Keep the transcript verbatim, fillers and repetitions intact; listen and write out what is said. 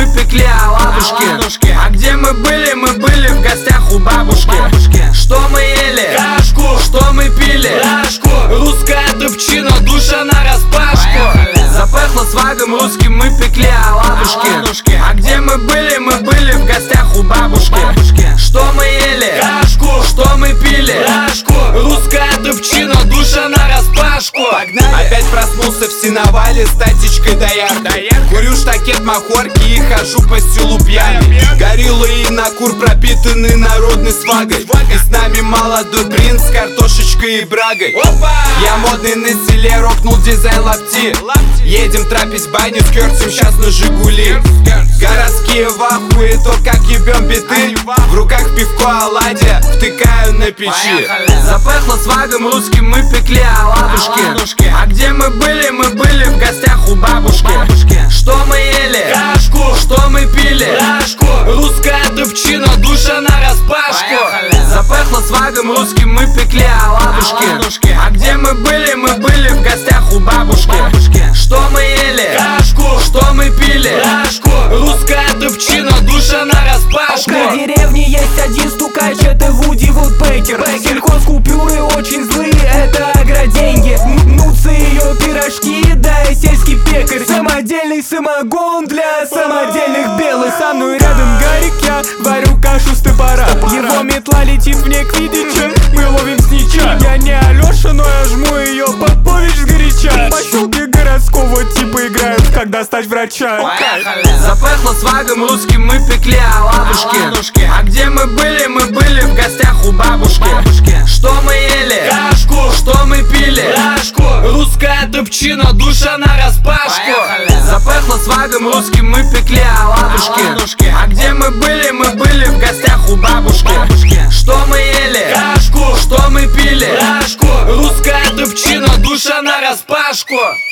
мы пекли оладушки. А где мы были? Мы были в гостях у бабушки. Что мы ели? Кашку. Что мы пили? Рашку. Русская дубчина, душа нараспашку. Запахло свагом русским, мы пекли оладушки. А где мы были? Мы были в гостях у бабушки. Что мы ели? Кашку. Что мы пили? Рашку. Русская дубчина, душа нараспашку. Опять проснулся в сеновале с татечкой дояр. Курю штакет махорки и хожу по селу пьяный. Гориллы и накур пропитаны народной свагой. И с нами молодой принц с картошечкой и брагой. Я модный на селе, рокнул дизайн лапти. Едем трапить баню с кёртем, щас на Жигули. Городские в ахуе, то как ебем биты. В руках пивко оладья, втыкаю на печи. Запахло свагом русским, мы пекли оладушки. А где мы были? Мы были в гостях у бабушки. Что мы ели? Кашку. Что мы пили? Рашку. Русская дубчина, душа нараспашку. Запахло свагом русским, мы пекли оладушки. А где мы были? Мы были в гостях у бабушки. Что мы ели? Кашку. Что мы пили? Рашку. Русская дубчина, душа нараспашку. В деревне есть один стукач, это Вуди Вудпекер. Сельхозкупюры очень злые, это агроденьги. Мнутся ее пирожки, да и сельский пекарь. Самодельный самогон для самодельных белых. Со мной рядом Гарик, я варю кашу с топора. Его метла летит вне Квиддича, мы ловим снича. Я не Алёша, но я жму ее Попович сгоряча. В поселке городского типа играют, как достать врача. Запахло свагом русским, мы пекли оладушки. А где мы были? Мы были в гостях у бабушки. Что мы ели? Кашку. Что мы пили? Рашку. Русская дубчина, душа нараспашку. Запахло свагом русским, мы пекли оладушки. А где мы были? Мы были в гостях у бабушки. Что мы ели? Кашку. Что мы пили? Рашку. Русская дубчина, душа нараспашку.